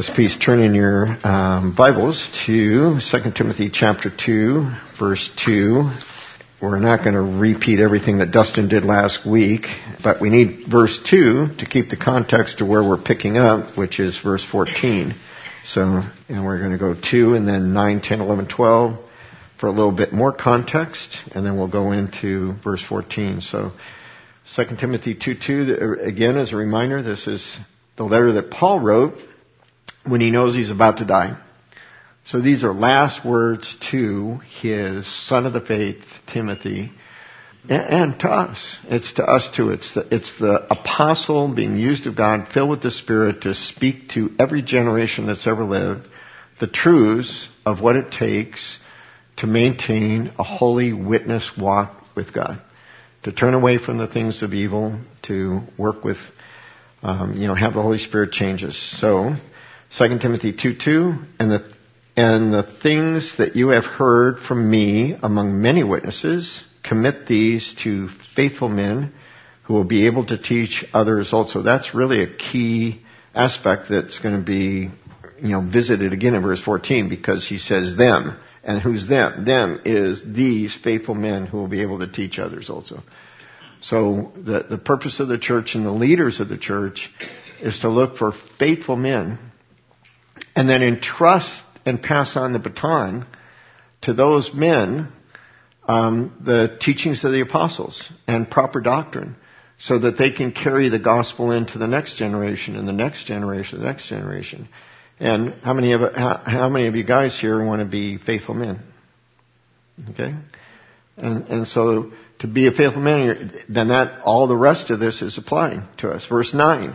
Let's please turn in your Bibles to 2 Timothy chapter 2, verse 2. We're not going to repeat everything that Dustin did last week, but we need verse 2 to keep the context to where we're picking up, which is verse 14. So, and we're going to go 2 and then 9, 10, 11, 12 for a little bit more context, and then we'll go into verse 14. So 2 Timothy 2:2, again, as a reminder, this is the letter that Paul wrote when he knows he's about to die. So these are last words to his son of the faith, Timothy, and to us. It's to us too. It's the apostle being used of God, filled with the Spirit to speak to every generation that's ever lived the truths of what it takes to maintain a holy witness walk with God, to turn away from the things of evil, to work with, have the Holy Spirit change us. So 2 Timothy 2:2, and the things that you have heard from me among many witnesses, commit these to faithful men who will be able to teach others also. That's really a key aspect that's going to be, visited again in verse 14, because he says them. And who's them? Them is these faithful men who will be able to teach others also. So the purpose of the church and the leaders of the church is to look for faithful men and then entrust and pass on the baton to those men, the teachings of the apostles and proper doctrine, so that they can carry the gospel into the next generation and the next generation, the next generation. And how many of you guys here want to be faithful men? Okay? And so to be a faithful man, then all the rest of this is applying to us. Verse 9.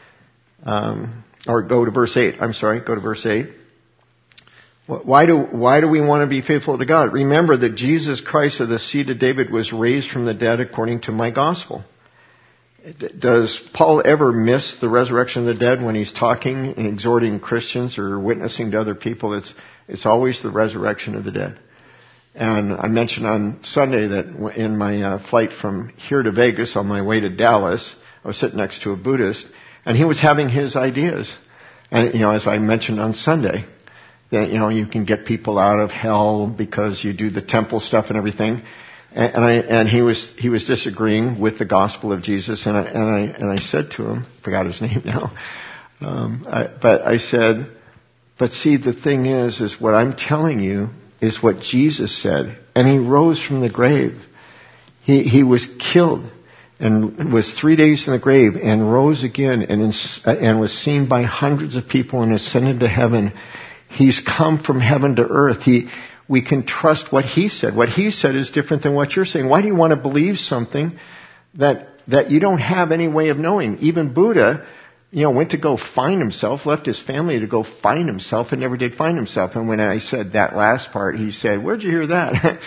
Or go to verse 8. Go to verse 8. Why do we want to be faithful to God? Remember that Jesus Christ of the seed of David was raised from the dead according to my gospel. Does Paul ever miss the resurrection of the dead when he's talking and exhorting Christians or witnessing to other people? It's always the resurrection of the dead. And I mentioned on Sunday that in my flight from here to Vegas on my way to Dallas, I was sitting next to a Buddhist, and he was having his ideas. And, as I mentioned on Sunday, that, you can get people out of hell because you do the temple stuff and everything. And he was disagreeing with the gospel of Jesus. And I said to him, forgot his name now. But I said, but see, the thing is what I'm telling you is what Jesus said. And he rose from the grave. He was killed and was 3 days in the grave and rose again and was seen by hundreds of people and ascended to heaven. He's come from heaven to earth. We can trust what he said. What he said is different than what you're saying. Why do you want to believe something that you don't have any way of knowing? Even Buddha, went to go find himself, left his family to go find himself, and never did find himself. And when I said that last part, he said, "Where'd you hear that?"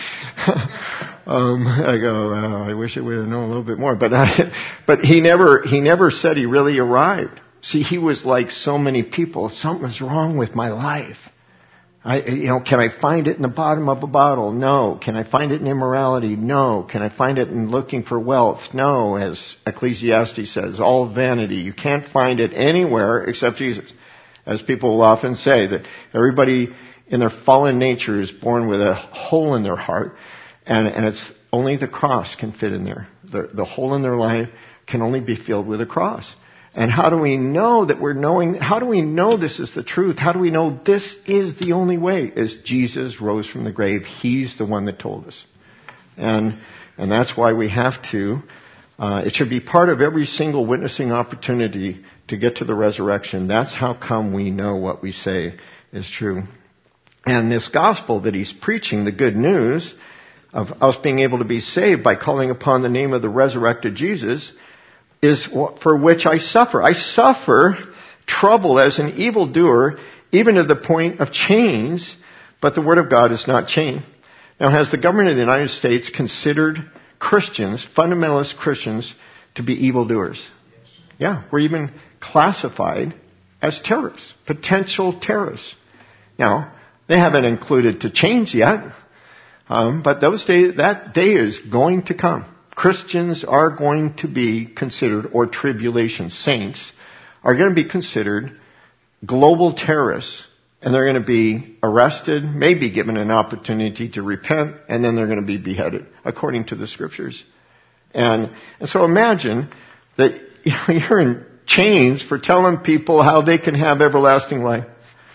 I go, I wish I would have known a little bit more. But he never said he really arrived. See, he was like so many people. Something's wrong with my life. Can I find it in the bottom of a bottle? No. Can I find it in immorality? No. Can I find it in looking for wealth? No. As Ecclesiastes says, all vanity. You can't find it anywhere except Jesus. As people will often say, that everybody in their fallen nature is born with a hole in their heart, and it's only the cross can fit in there. The hole in their life can only be filled with a cross. And how do we know that how do we know this is the truth? How do we know this is the only way? Is Jesus rose from the grave. He's the one that told us. And that's why we have to, it should be part of every single witnessing opportunity to get to the resurrection. That's how come we know what we say is true. And this gospel that he's preaching, the good news of us being able to be saved by calling upon the name of the resurrected Jesus, is for which I suffer. I suffer trouble as an evildoer, even to the point of chains, but the word of God is not chained. Now, has the government of the United States considered Christians, fundamentalist Christians, to be evildoers? Yeah, we're even classified as terrorists, potential terrorists. Now, they haven't included to change yet, but that day is going to come. Christians are going to be considered, or tribulation saints are going to be considered global terrorists, and they're going to be arrested, maybe given an opportunity to repent, and then they're going to be beheaded, according to the scriptures. And so imagine that you're in chains for telling people how they can have everlasting life.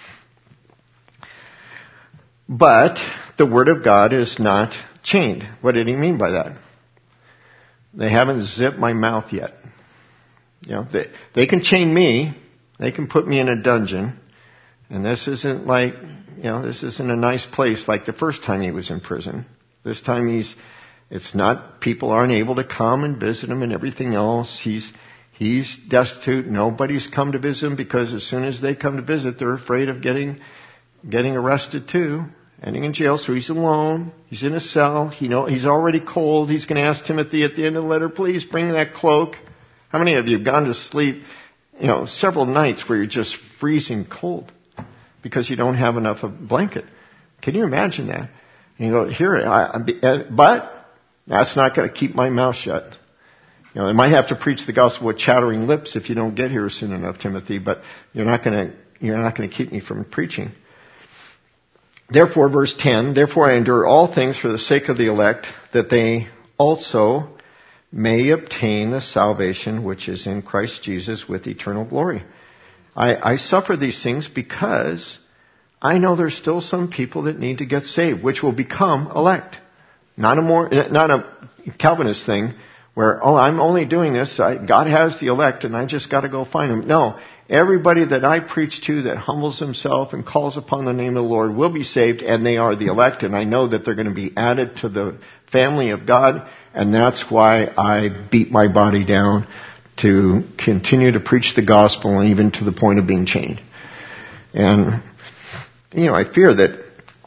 But the Word of God is not chained. What did he mean by that? They haven't zipped my mouth yet. They can chain me. They can put me in a dungeon. And this isn't like, this isn't a nice place like the first time he was in prison. This time it's not, people aren't able to come and visit him and everything else. He's destitute. Nobody's come to visit him because as soon as they come to visit, they're afraid of getting arrested too, ending in jail. So he's alone. He's in a cell. He's already cold. He's going to ask Timothy at the end of the letter, please bring that cloak. How many of you have gone to sleep, several nights where you're just freezing cold because you don't have enough of a blanket? Can you imagine that? And you go, but that's not going to keep my mouth shut. They might have to preach the gospel with chattering lips if you don't get here soon enough, Timothy, but you're not going to keep me from preaching. Therefore, verse 10, therefore I endure all things for the sake of the elect, that they also may obtain the salvation which is in Christ Jesus with eternal glory. I suffer these things because I know there's still some people that need to get saved, which will become elect. Not a Calvinist thing where, I'm only doing this, God has the elect and I just got to go find them. No, everybody that I preach to that humbles himself and calls upon the name of the Lord will be saved, and they are the elect, and I know that they're going to be added to the family of God, and that's why I beat my body down to continue to preach the gospel, and even to the point of being chained. And, I fear that,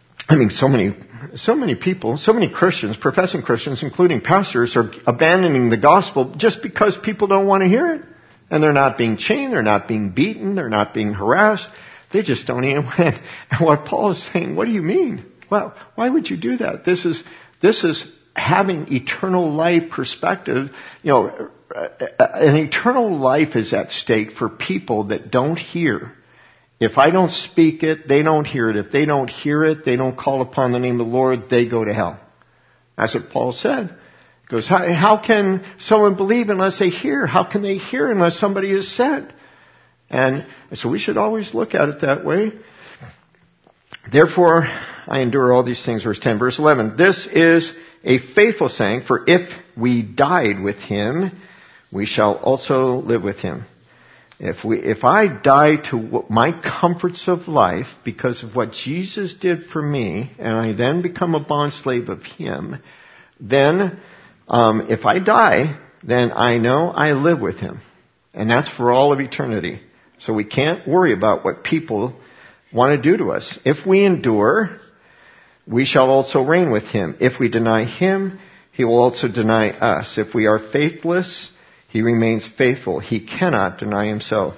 so many people, so many Christians, professing Christians, including pastors, are abandoning the gospel just because people don't want to hear it. And they're not being chained, they're not being beaten, they're not being harassed. They just don't even win. And what Paul is saying, what do you mean? Well, why would you do that? This is having eternal life perspective. An eternal life is at stake for people that don't hear. If I don't speak it, they don't hear it. If they don't hear it, they don't call upon the name of the Lord, they go to hell. That's what Paul said. He goes, how can someone believe unless they hear? How can they hear unless somebody is sent? And so we should always look at it that way. Therefore, I endure all these things. Verse 10, verse 11. This is a faithful saying, for if we died with him, we shall also live with him. If I die to my comforts of life because of what Jesus did for me, and I then become a bondslave of him, then if I die, then I know I live with him. And that's for all of eternity. So we can't worry about what people want to do to us. If we endure, we shall also reign with him. If we deny him, he will also deny us. If we are faithless, he remains faithful. He cannot deny himself.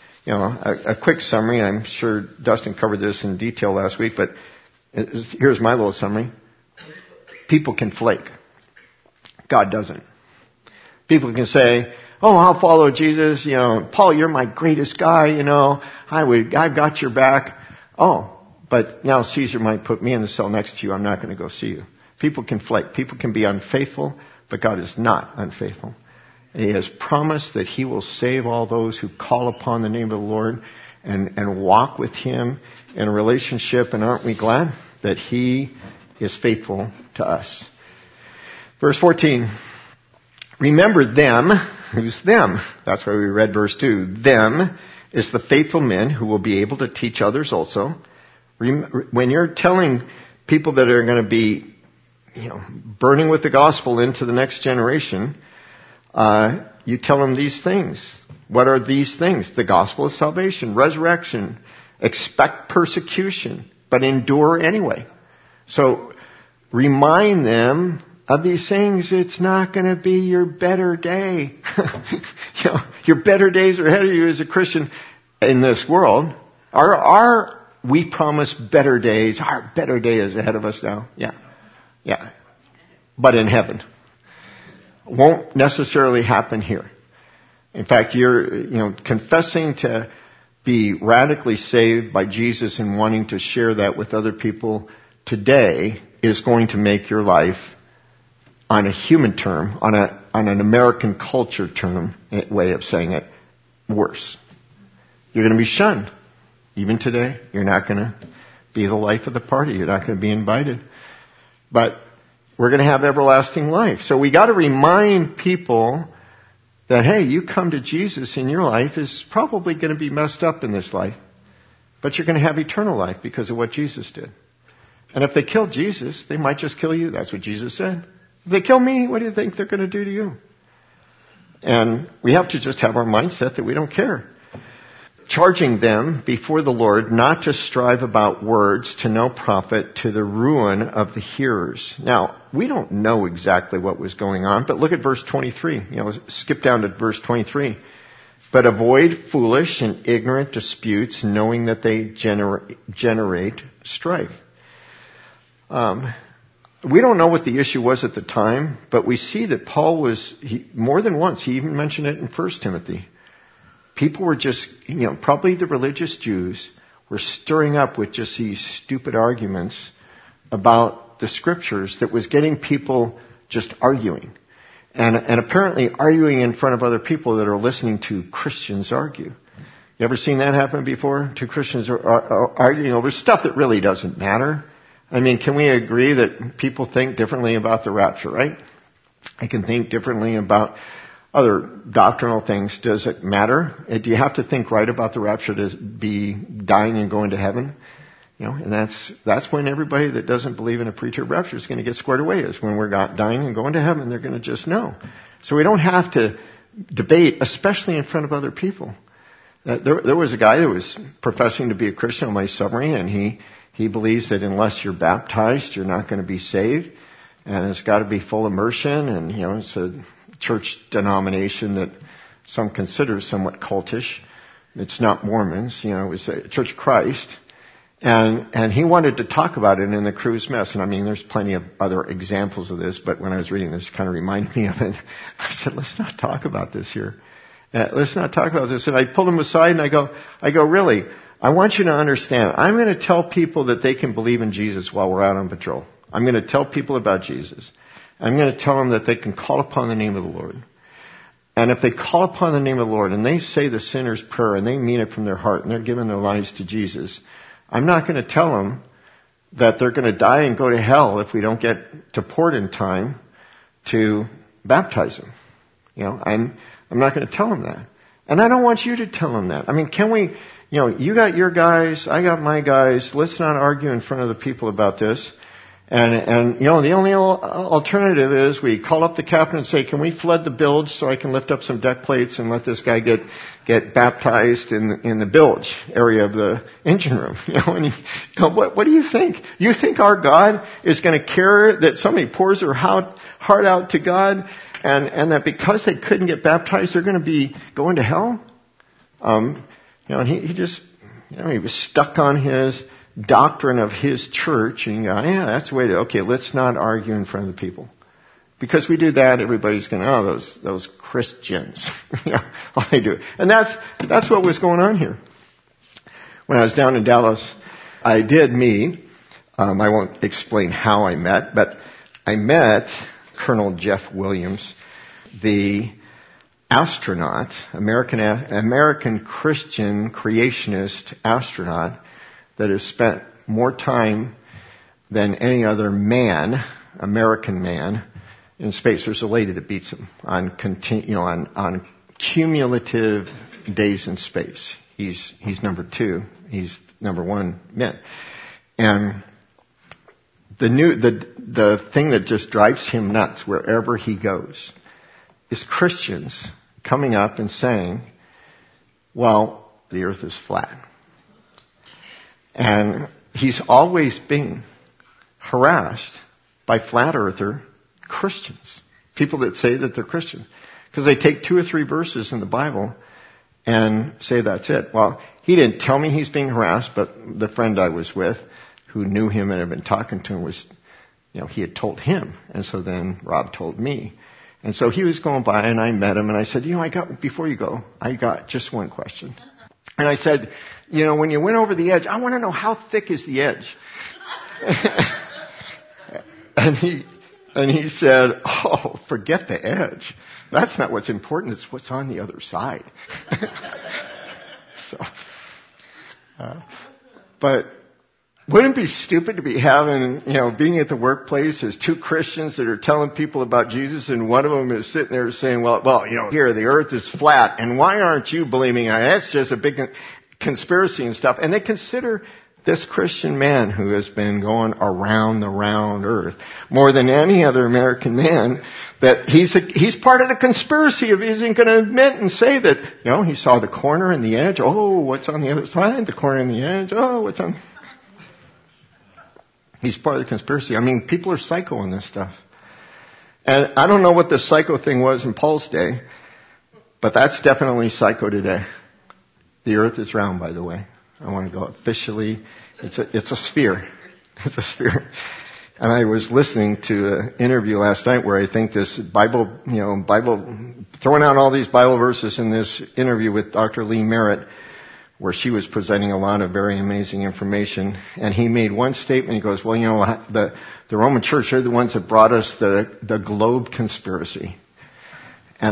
A quick summary. I'm sure Dustin covered this in detail last week, but here's my little summary. People can flake. God doesn't. People can say, I'll follow Jesus. Paul, you're my greatest guy. I've got your back. But now Caesar might put me in the cell next to you. I'm not going to go see you. People can flake. People can be unfaithful, but God is not unfaithful. He has promised that he will save all those who call upon the name of the Lord and walk with him in a relationship. And aren't we glad that he is faithful to us? Verse 14. Remember them. Who's them? That's why we read verse 2. Them is the faithful men who will be able to teach others also. When you're telling people that are going to be, burning with the gospel into the next generation, you tell them these things. What are these things? The gospel of salvation, resurrection, expect persecution, but endure anyway. So remind them of these things. It's not going to be your better day. Your better days are ahead of you as a Christian in this world. We promise better days. Our better day is ahead of us now. Yeah. But in heaven. Won't necessarily happen here. In fact, you're, confessing to be radically saved by Jesus and wanting to share that with other people today is going to make your life, on a human term, on an American culture term, way of saying it, worse. You're going to be shunned. Even today, you're not going to be the life of the party. You're not going to be invited. But we're going to have everlasting life. So we got to remind people that, hey, you come to Jesus and your life is probably going to be messed up in this life. But you're going to have eternal life because of what Jesus did. And if they kill Jesus, they might just kill you. That's what Jesus said. If they kill me, what do you think they're going to do to you? And we have to just have our mindset that we don't care. Charging them before the Lord not to strive about words to no profit, to the ruin of the hearers. Now, we don't know exactly what was going on, but look at verse 23. Skip down to verse 23. But avoid foolish and ignorant disputes, knowing that they generate strife. We don't know what the issue was at the time, but we see that Paul more than once, he even mentioned it in 1 Timothy. People were just, probably the religious Jews were stirring up with just these stupid arguments about the scriptures that was getting people just arguing. And apparently arguing in front of other people that are listening to Christians argue. You ever seen that happen before? Two Christians are arguing over stuff that really doesn't matter. I mean, can we agree that people think differently about the rapture, right? I can think differently about other doctrinal things. Does it matter? Do you have to think right about the rapture to be dying and going to heaven? And that's when everybody that doesn't believe in a pre-trib rapture is going to get squared away, is when we're dying and going to heaven. They're going to just know. So we don't have to debate, especially in front of other people. There was a guy that was professing to be a Christian on my submarine, and he believes that unless you're baptized, you're not going to be saved. And it's got to be full immersion, and it's a church denomination that some consider somewhat cultish. It's not Mormons, it was a Church of Christ. And he wanted to talk about it in the crew's mess. And I mean, there's plenty of other examples of this, but when I was reading this, it kind of reminded me of it. I said, let's not talk about this here. Let's not talk about this. And I pulled him aside and I go, really, I want you to understand, I'm going to tell people that they can believe in Jesus while we're out on patrol. I'm going to tell people about Jesus. I'm going to tell them that they can call upon the name of the Lord. And if they call upon the name of the Lord and they say the sinner's prayer and they mean it from their heart and they're giving their lives to Jesus, I'm not going to tell them that they're going to die and go to hell if we don't get to port in time to baptize them. I'm not going to tell them that. And I don't want you to tell them that. I mean, can we, you got your guys, I got my guys, let's not argue in front of the people about this. And the only alternative is we call up the captain and say, can we flood the bilge so I can lift up some deck plates and let this guy get baptized in the bilge area of the engine room? What do you think? You think our God is going to care that somebody pours their heart out to God and that because they couldn't get baptized, they're going to be going to hell? And he just, he was stuck on his doctrine of his church, and that's the way to, okay, let's not argue in front of the people. Because we do that, everybody's going, those Christians. All they do. And that's what was going on here. When I was down in Dallas, I did meet, I won't explain how I met, but I met Colonel Jeff Williams, the astronaut, American Christian creationist astronaut, that has spent more time than any other American man, in space. There's a lady that beats him on cumulative days in space. He's number 2. He's number 1 man. And the thing that just drives him nuts wherever he goes is Christians coming up and saying, well, the earth is flat. And he's always been harassed by flat earther Christians. People that say that they're Christians. Because they take 2 or 3 verses in the Bible and say that's it. Well, he didn't tell me he's being harassed, but the friend I was with who knew him and had been talking to him was, he had told him. And so then Rob told me. And so he was going by and I met him and I said, before you go, I got just one question. And I said, when you went over the edge, I want to know how thick is the edge. And he said, oh, forget the edge. That's not what's important. It's what's on the other side. But wouldn't it be stupid to be having, being at the workplace, there's two Christians that are telling people about Jesus, and one of them is sitting there saying, well, here, the earth is flat, and why aren't you believing it? That's just a big conspiracy and stuff. And they consider this Christian man who has been going around the round earth more than any other American man, that he's part of the conspiracy of he isn't going to admit and say that, he saw the corner and the edge. Oh, what's on the other side? The corner and the edge. Oh, what's on... He's part of the conspiracy. I mean, people are psycho on this stuff. And I don't know what the psycho thing was in Paul's day, but that's definitely psycho today. The earth is round, by the way. I want to go officially. It's a sphere. It's a sphere. And I was listening to an interview last night where I think this Bible, throwing out all these Bible verses in this interview with Dr. Lee Merritt, where she was presenting a lot of very amazing information. And he made one statement. He goes, well, the Roman Church, they're the ones that brought us the globe conspiracy. And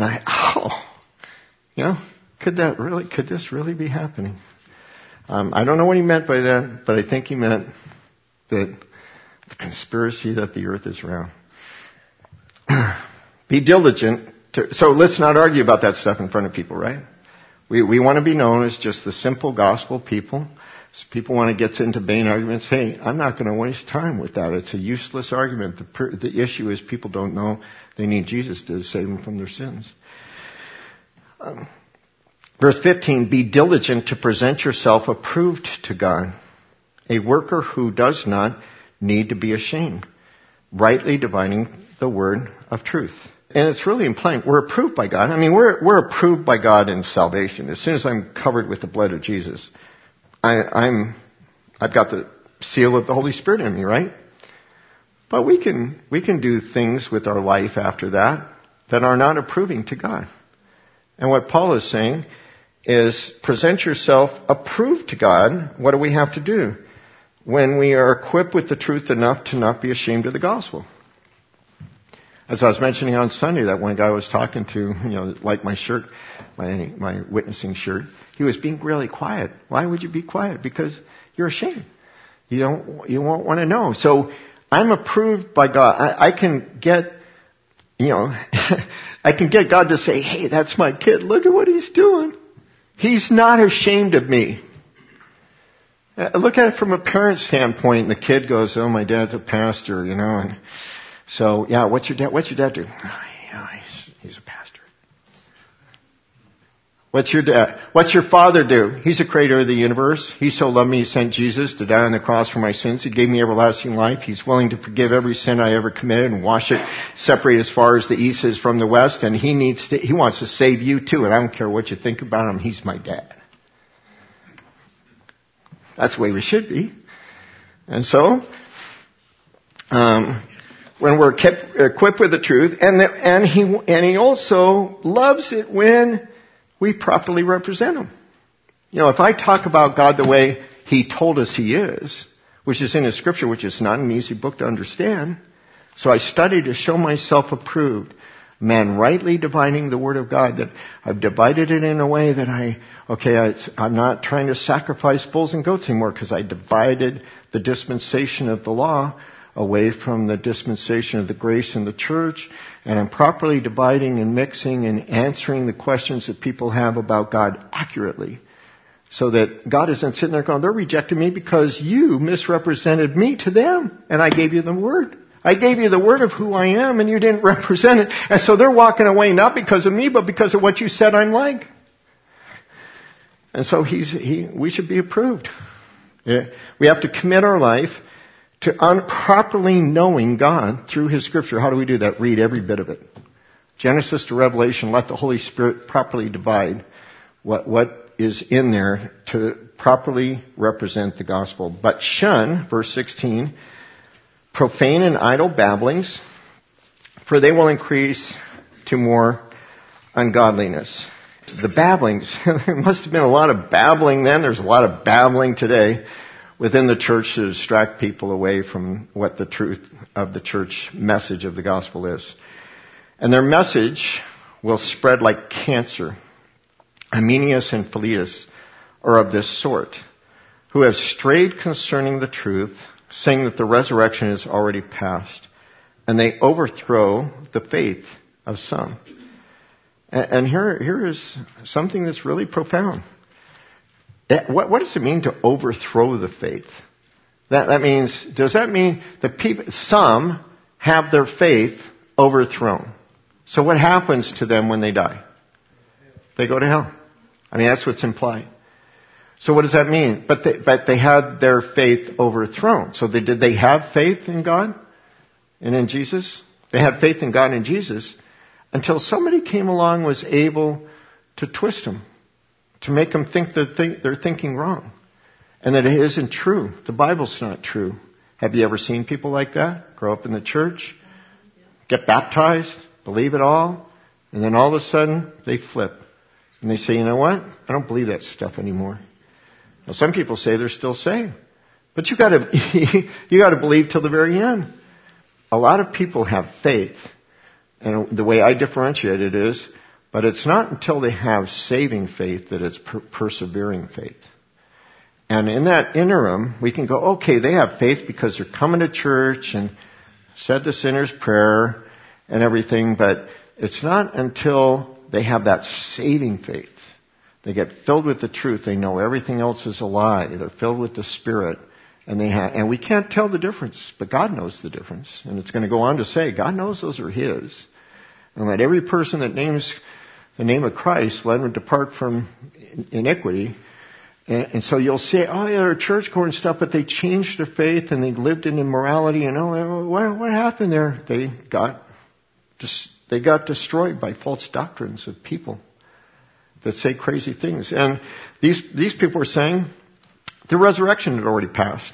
could this really be happening? I don't know what he meant by that, but I think he meant that the conspiracy that the earth is round. Be diligent. So let's not argue about that stuff in front of people, right? We want to be known as just the simple gospel people. So people want to get into vain arguments. Hey, I'm not going to waste time with that. It's a useless argument. The issue is people don't know they need Jesus to save them from their sins. Verse 15, be diligent to present yourself approved to God, a worker who does not need to be ashamed, rightly dividing the word of truth. And it's really implying we're approved by God. I mean, we're approved by God in salvation. As soon as I'm covered with the blood of Jesus, I've got the seal of the Holy Spirit in me, right? But we can do things with our life after that are not approving to God. And what Paul is saying is present yourself approved to God. What do we have to do? When we are equipped with the truth enough to not be ashamed of the gospel. As I was mentioning on Sunday, that one guy I was talking to, like my shirt, my witnessing shirt, he was being really quiet. Why would you be quiet? Because you're ashamed. You won't want to know. So I'm approved by God. I can get, I can get God to say, hey, that's my kid. Look at what he's doing. He's not ashamed of me. Look at it from a parent's standpoint. The kid goes, oh, my dad's a pastor, and so, yeah, what's your dad do? Oh, yeah, he's a pastor. What's your father do? He's the creator of the universe. He so loved me, he sent Jesus to die on the cross for my sins. He gave me everlasting life. He's willing to forgive every sin I ever committed and wash it, separate as far as the east is from the west. And he wants to save you too. And I don't care what you think about him. He's my dad. That's the way we should be. And so, when we're equipped with the truth, and he also loves it when we properly represent him. If I talk about God the way he told us he is, which is in his scripture, which is not an easy book to understand, so I study to show myself approved, man rightly dividing the word of God, that I've divided it in a way that I'm not trying to sacrifice bulls and goats anymore because I divided the dispensation of the law away from the dispensation of the grace in the church, and I'm properly dividing and mixing and answering the questions that people have about God accurately, so that God isn't sitting there going, they're rejecting me because you misrepresented me to them, and I gave you the word. I gave you the word of who I am, and you didn't represent it, and so they're walking away not because of me, but because of what you said I'm like. And so we should be approved. Yeah. We have to commit our life to properly knowing God through his scripture. How do we do that? Read every bit of it. Genesis to Revelation, let the Holy Spirit properly divide what is in there to properly represent the gospel. But shun, verse 16, profane and idle babblings, for they will increase to more ungodliness. the babblings. There must have been a lot of babbling then. There's a lot of babbling today within the church to distract people away from what the truth of the church message of the gospel is. And their message will spread like cancer. Hymenaeus and Philetus are of this sort, who have strayed concerning the truth, saying that the resurrection is already past, and they overthrow the faith of some. And here is something that's really profound. What does it mean to overthrow the faith? Does that mean that some have their faith overthrown? So what happens to them when they die? They go to hell. That's what's implied. So what does that mean? But they had their faith overthrown. So did they have faith in God and in Jesus? They had faith in God and Jesus until somebody came along and was able to twist them, to make them think that they're thinking wrong, and that it isn't true. The Bible's not true. Have you ever seen people like that? Grow up in the church, get baptized, believe it all, and then all of a sudden they flip. And they say, you know what? I don't believe that stuff anymore. Now, some people say they're still saved. But you gotta believe till the very end. A lot of people have faith. And the way I differentiate it is, but it's not until they have saving faith that it's persevering faith. And in that interim, we can go, okay, they have faith because they're coming to church and said the sinner's prayer and everything, but it's not until they have that saving faith. They get filled with the truth. They know everything else is a lie. They're filled with the Spirit. And we can't tell the difference, but God knows the difference. And it's going to go on to say, God knows those are His. And let every person that names the name of Christ, let him depart from iniquity. And so you'll say, oh yeah, they're churchgoer and stuff, but they changed their faith and they lived in immorality. And what happened there? They got destroyed by false doctrines of people that say crazy things. And these people were saying the resurrection had already passed.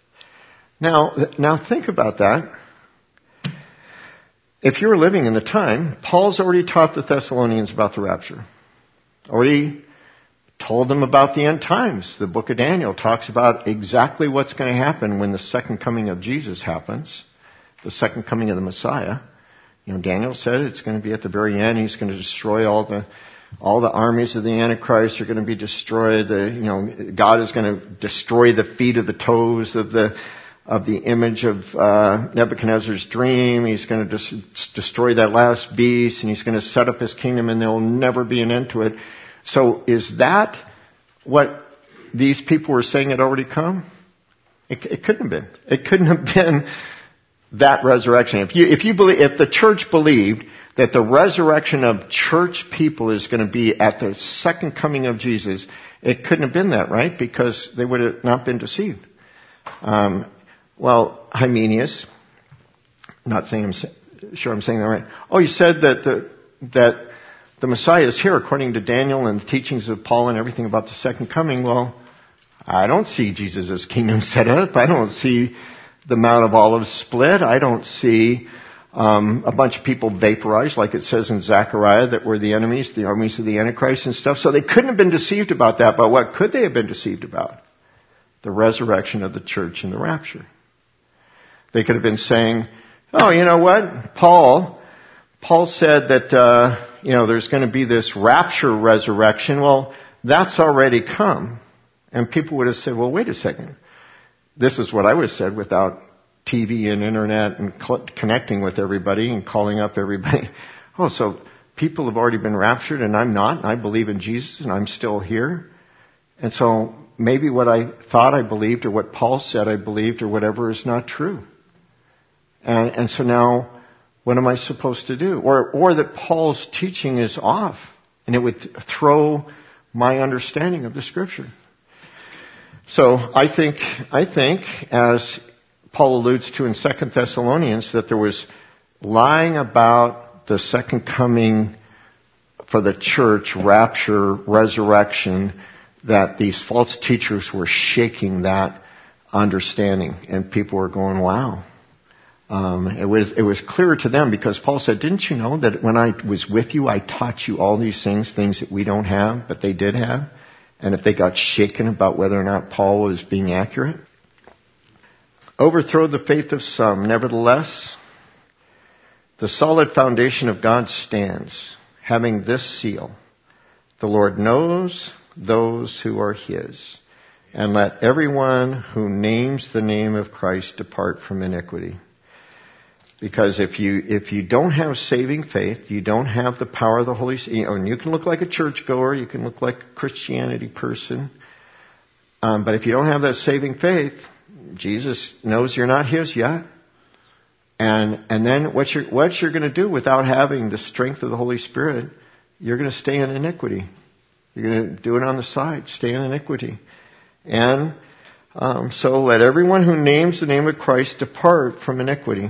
Now think about that. If you were living in the time, Paul's already taught the Thessalonians about the rapture. Already told them about the end times. The book of Daniel talks about exactly what's going to happen when the second coming of Jesus happens. The second coming of the Messiah. Daniel said it's going to be at the very end. He's going to destroy all the armies of the Antichrist are going to be destroyed. God is going to destroy the feet of the toes of the image of Nebuchadnezzar's dream. He's going to destroy that last beast, and he's going to set up his kingdom, and there will never be an end to it. So is that what these people were saying had already come? It couldn't have been. It couldn't have been that resurrection. If the church believed that the resurrection of church people is going to be at the second coming of Jesus, it couldn't have been that, right? Because they would have not been deceived. Hymenaeus, not saying I'm sure I'm saying that right. Oh, you said that the Messiah is here according to Daniel and the teachings of Paul and everything about the second coming. Well, I don't see Jesus' kingdom set up. I don't see the Mount of Olives split. I don't see a bunch of people vaporized, like it says in Zechariah, that were the armies of the Antichrist and stuff. So they couldn't have been deceived about that. But what could they have been deceived about? The resurrection of the church and the rapture. They could have been saying, oh, you know what? Paul said that, there's going to be this rapture resurrection. Well, that's already come. And people would have said, well, wait a second. This is what I would have said without TV and internet and connecting with everybody and calling up everybody. Oh, so people have already been raptured and I'm not, and I believe in Jesus and I'm still here. And so maybe what I thought I believed or what Paul said I believed or whatever is not true. And so now, what am I supposed to do? Or that Paul's teaching is off and it would throw my understanding of the Scripture. So I think, as Paul alludes to in 2 Thessalonians, that there was lying about the second coming for the church, rapture, resurrection, that these false teachers were shaking that understanding. And people were going, wow, It was clear to them because Paul said, didn't you know that when I was with you, I taught you all these things that we don't have, but they did have? And if they got shaken about whether or not Paul was being accurate. Overthrow the faith of some. Nevertheless, the solid foundation of God stands, having this seal. The Lord knows those who are His. And let everyone who names the name of Christ depart from iniquity. Because if you don't have saving faith, you don't have the power of the Holy Spirit, and you can look like a churchgoer, you can look like a Christianity person, but if you don't have that saving faith, Jesus knows you're not His yet. And then what you're going to do without having the strength of the Holy Spirit, you're going to stay in iniquity. You're going to do it on the side, stay in iniquity. And so let everyone who names the name of Christ depart from iniquity.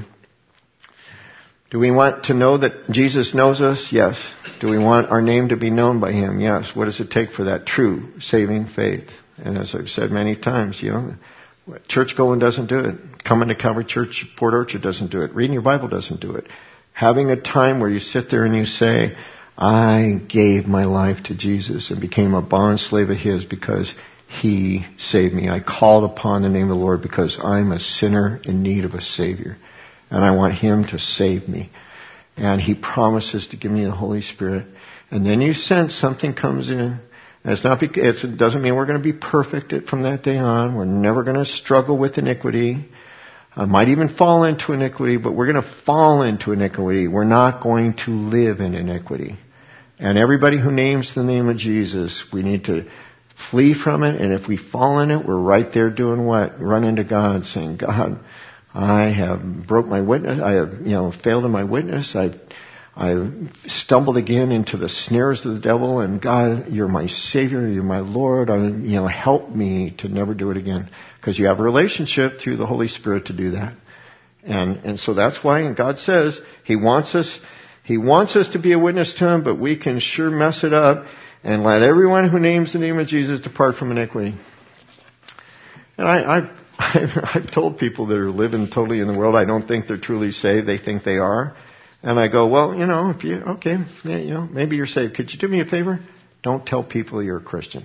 Do we want to know that Jesus knows us? Yes. Do we want our name to be known by Him? Yes. What does it take for that? True saving faith. And as I've said many times, church going doesn't do it. Coming to Calvary Church, Port Orchard doesn't do it. Reading your Bible doesn't do it. Having a time where you sit there and you say, I gave my life to Jesus and became a bond slave of His because He saved me. I called upon the name of the Lord because I'm a sinner in need of a Savior. And I want Him to save me. And He promises to give me the Holy Spirit. And then you sense something comes in. And it doesn't mean we're going to be perfect from that day on. We're never going to struggle with iniquity. I might even fall into iniquity, but we're going to fall into iniquity. We're not going to live in iniquity. And everybody who names the name of Jesus, we need to flee from it. And if we fall in it, we're right there doing what? Running to God saying, God, I have broke my witness. I have, failed in my witness. I've stumbled again into the snares of the devil. And God, You're my Savior. You're my Lord. Help me to never do it again. Because you have a relationship through the Holy Spirit to do that. And so that's why, and God says He wants us to be a witness to Him, but we can sure mess it up. And let everyone who names the name of Jesus depart from iniquity. And I've told people that are living totally in the world, I don't think they're truly saved. They think they are. And I go, well, maybe you're saved. Could you do me a favor? Don't tell people you're a Christian.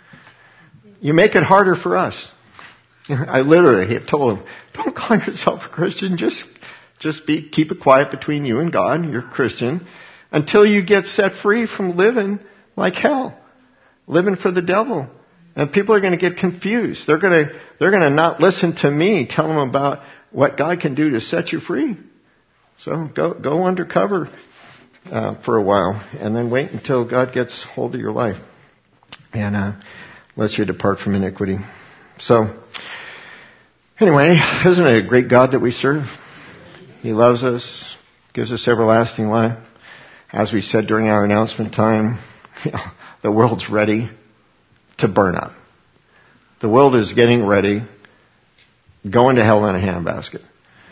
You make it harder for us. I literally have told them, don't call yourself a Christian. Just keep it quiet between you and God. You're a Christian until you get set free from living like hell, living for the devil. And people are going to get confused. They're going to not listen to me tell them about what God can do to set you free. So go undercover for a while, and then wait until God gets hold of your life and lets you depart from iniquity. So anyway, isn't it a great God that we serve? He loves us, gives us everlasting life. As we said during our announcement time, the world's ready to burn up. The world is getting ready, going to hell in a handbasket.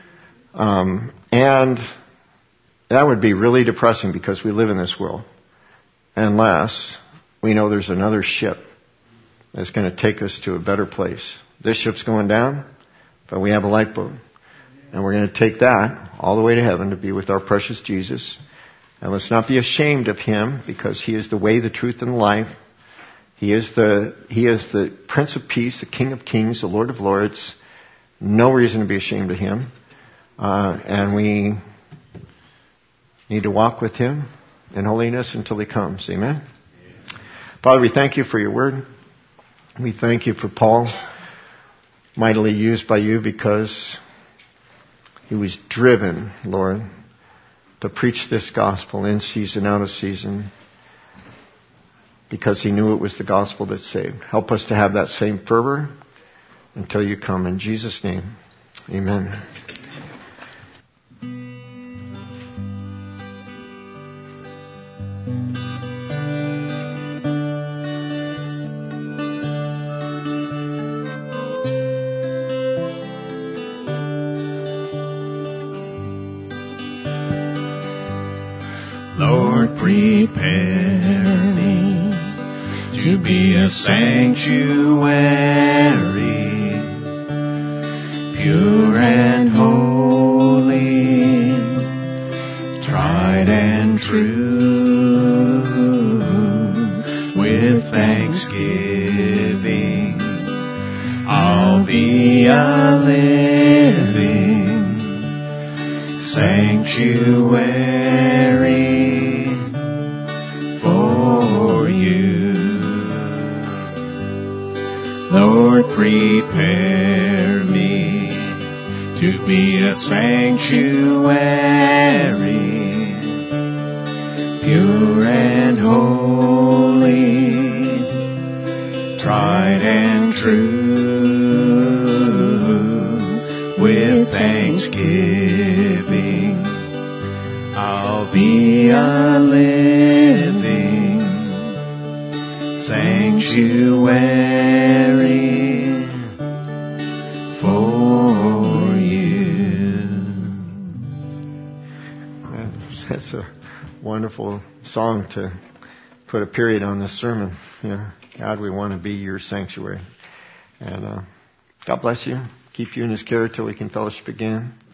And that would be really depressing because we live in this world. Unless we know there's another ship that's going to take us to a better place. This ship's going down, but we have a lifeboat. And we're going to take that all the way to heaven to be with our precious Jesus. And let's not be ashamed of Him because He is the way, the truth, and the life. He is the Prince of Peace, the King of Kings, the Lord of Lords. No reason to be ashamed of Him. And we need to walk with Him in holiness until He comes. Amen? Father, we thank You for Your word. We thank You for Paul, mightily used by You because he was driven, Lord, to preach this gospel in season, out of season, because he knew it was the gospel that saved. Help us to have that same fervor until You come. In Jesus' name, amen. Lord, prepare me to be a sanctuary, pure and holy, be a living sanctuary for you. Lord, prepare me to be a sanctuary, pure and holy, tried and true, with thanksgiving. I'll be a living sanctuary for you. That's a wonderful song to put a period on this sermon. God, we want to be your sanctuary. And God bless you. Keep you in his care till we can fellowship again.